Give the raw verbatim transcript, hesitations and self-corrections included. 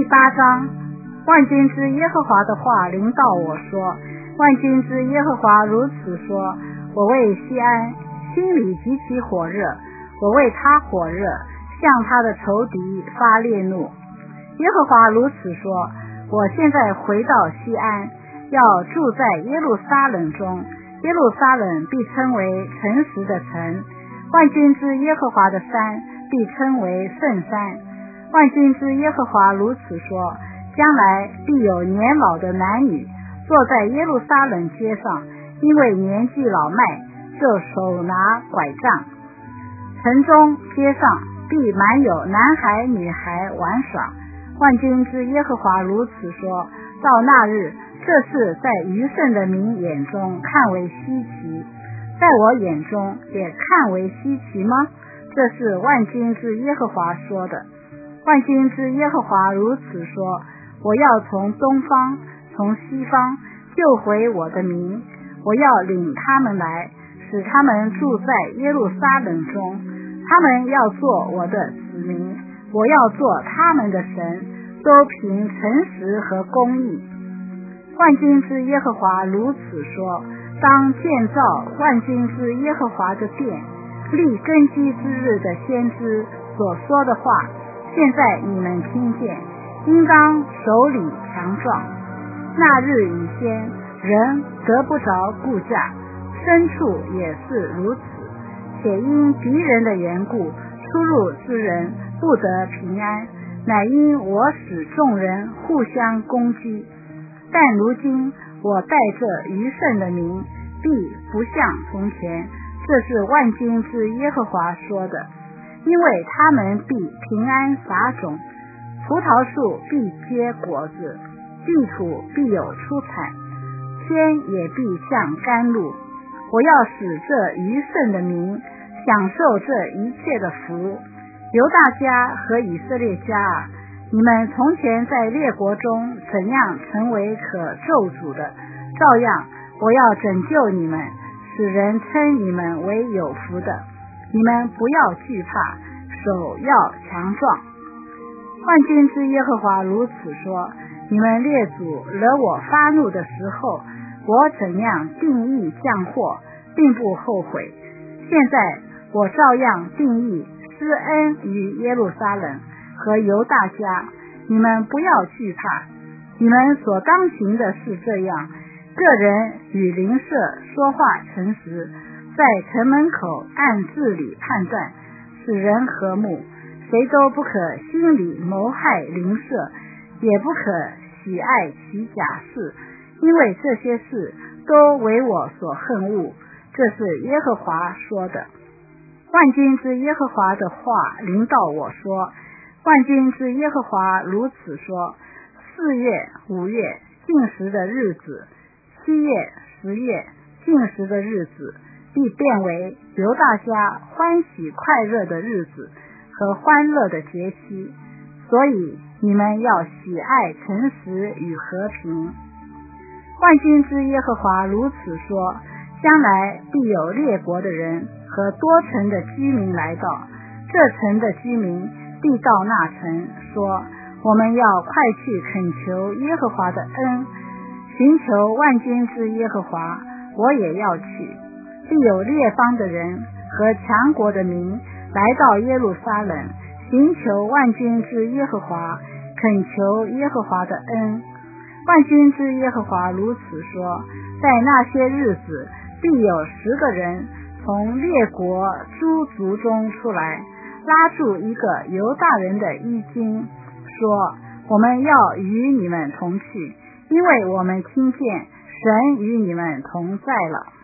第八章，万军之耶和华的话临到我说，万军之耶和华如此说，我为西安心里极其火热，我为他火热，向他的仇敌发烈怒。耶和华如此说，我现在回到西安，要住在耶路撒冷中，耶路撒冷必称为诚实的城，万军之耶和华的山必称为圣山。万军之耶和华如此说，将来必有年老的男女坐在耶路撒冷街上，因为年纪老迈，就手拿拐杖。城中街上必满有男孩女孩玩耍。万军之耶和华如此说，到那日，这事在余剩的民眼中看为稀奇，在我眼中也看为稀奇吗？这是万军之耶和华说的。万军之耶和华如此说，我要从东方从西方救回我的民，我要领他们来，使他们住在耶路撒冷中，他们要做我的子民，我要做他们的神，都凭诚实和公义。万军之耶和华如此说，当建造万军之耶和华的殿，立根基之日的先知所说的话，现在你们听见，应当手里强壮。那日以先，人得不着顾驾，牲畜也是如此，且因敌人的缘故，出入之人不得平安，乃因我使众人互相攻击。但如今我带着余剩的民，必不像从前，这是万军之耶和华说的，因为他们必平安撒种，葡萄树必结果子，地土必有出产，天也必像甘露。我要使这余剩的民享受这一切的福。犹大家和以色列家啊，你们从前在列国中怎样成为可咒诅的，照样我要拯救你们，使人称你们为有福的。你们不要惧怕，手要强壮。万军之耶和华如此说，你们列祖惹我发怒的时候，我怎样定义降祸，并不后悔。现在我照样定义施恩于耶路撒冷和犹大家，你们不要惧怕。你们所当行的是这样，个人与邻舍说话诚实，在城门口按治理判断，使人和睦，谁都不可心里谋害邻舍，也不可喜爱其假事，因为这些事都为我所恨恶，这是耶和华说的。万军之耶和华的话临到我说，万军之耶和华如此说，四月五月禁食的日子，七月十月禁食的日子，必变为犹大家欢喜快乐的日子和欢乐的节期，所以你们要喜爱诚实与和平。万军之耶和华如此说，将来必有列国的人和多城的居民来到，这城的居民必到那城，说，我们要快去恳求耶和华的恩，寻求万军之耶和华，我也要去。必有列邦的人和强国的民来到耶路撒冷，寻求万军之耶和华，恳求耶和华的恩。万军之耶和华如此说，在那些日子，必有十个人从列国诸族中出来，拉住一个犹大人的衣襟，说，我们要与你们同去，因为我们听见神与你们同在了。